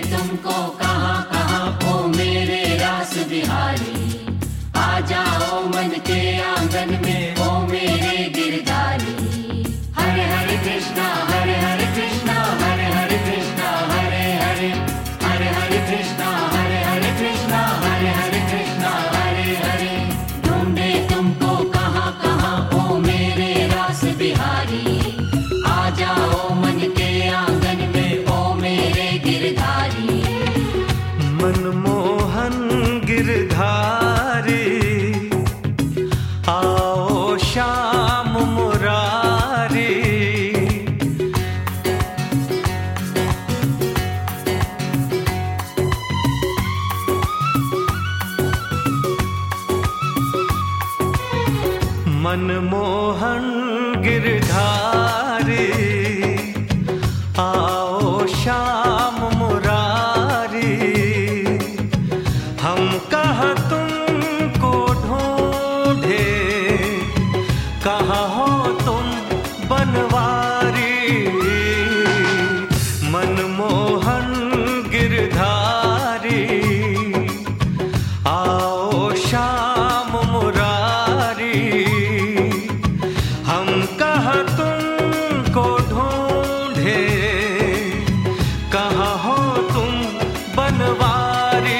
तुमको कहाँ कहाँ ओ मेरे रास बिहारी। आ जाओ मन के आंगन में ओ मेरे गिरधारी। हरे हरे कृष्णा हरे हरे कृष्णा हरे हरे कृष्णा हरे हरे हरे हरे कृष्णा हरे हरे कृष्णा हरे हरे कृष्णा हरे हरे। ढूंढे तुमको कहाँ कहाँ ओ मेरे रास बिहारी। आ जाओ मन के आंगन में ओ मेरे गिरधारी। मनमोहन गिरधारी आओ श्याम मुरारी। मनमोहन गिरधारी आओ श्याम मुरारी। हम कहाँ तुमको ढूंढे, कहाँ हो तुम बनवारी। मनमोहन गिरधारी आओ श्याम मुरारी। हम कहाँ तुमको ढूंढे, कहाँ हो तुम बनवारी।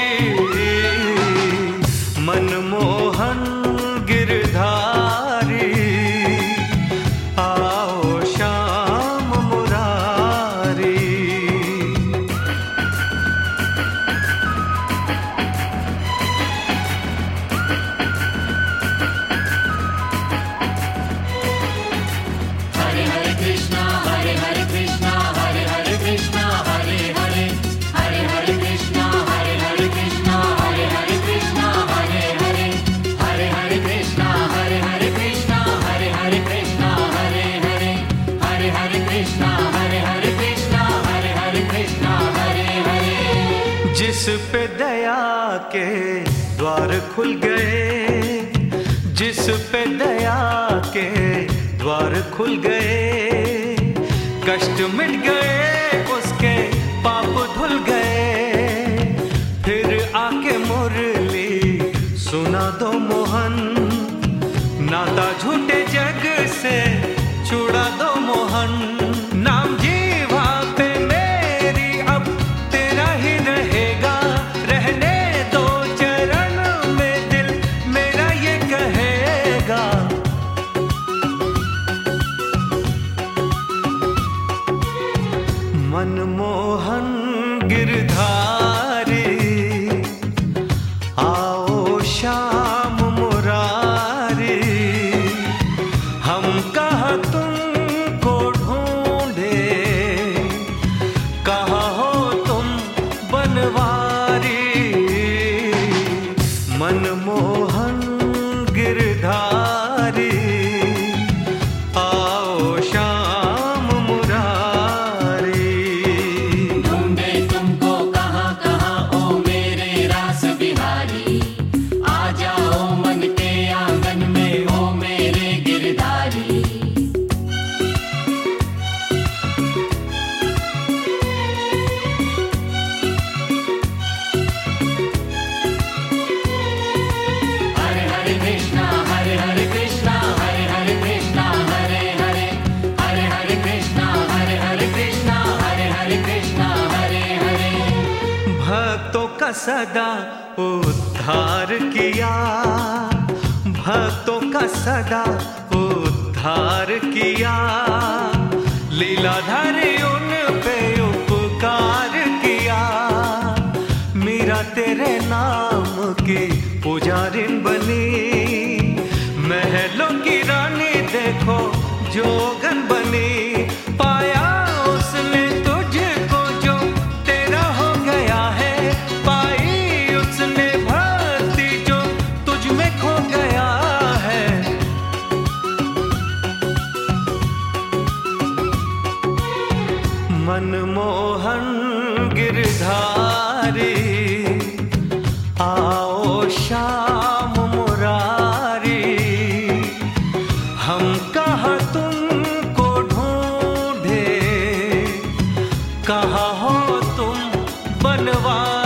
मनमोहन गिरधारी आओ श्याम मुरारी। हरे हरे कृष्णा हरे हरे कृष्णा हरे हरे कृष्णा हरे हरे हरे हरे कृष्णा हरे हरे कृष्णा हरे हरे कृष्णा हरे हरे हरे हरे कृष्णा हरे हरे कृष्णा हरे हरे कृष्णा हरे हरे हरे हरे कृष्णा हरे हरे कृष्णा हरे हरे कृष्णा हरे हरे। जिस पे दया के द्वार खुल गए, जिस पे दया के द्वार खुल गए। कष्ट मिट गए उसके पाप धुल गए। फिर आके मुरली सुना दो मोहन, नाता झूठे जग से छुड़ा दो मोहन। नाम जीवा पे मेरी अब तेरा ही रहेगा। रहने दो चरण में दिल मेरा ये कहेगा। मनमोहन गिरधारी आओ श्याम मुरारी। हम कहाँ तुमको ढूंढे, कहाँ हो तुम बनवारी। मनमोहन गिरधारी आओ श्याम मुरारी। ढूंढे तुमको कहाँ कहाँ ओ मेरे रास बिहारी। आ जाओ मन के आंगन में ओ मेरे गिरधारी। हरे हरे कृष्णा हरे हरे कृष्णा हरे हरे कृष्णा हरे हरे हरे हरे कृष्णा हरे हरे कृष्णा हरे हरे कृष्णा हरे हरे। भक्तों का सदा उद्धार किया, भक्तों का सदा उद्धार किया। लीलाधारी उन पे उपकार किया। मीरा तेरे नाम की पुजारिन बनी। महलों की रानी देखो जोगन बनी। पाया उसने तुझको जो तेरा हो गया है। पाई उसने भक्ति जो तुझ में खो गया है। मन बनवा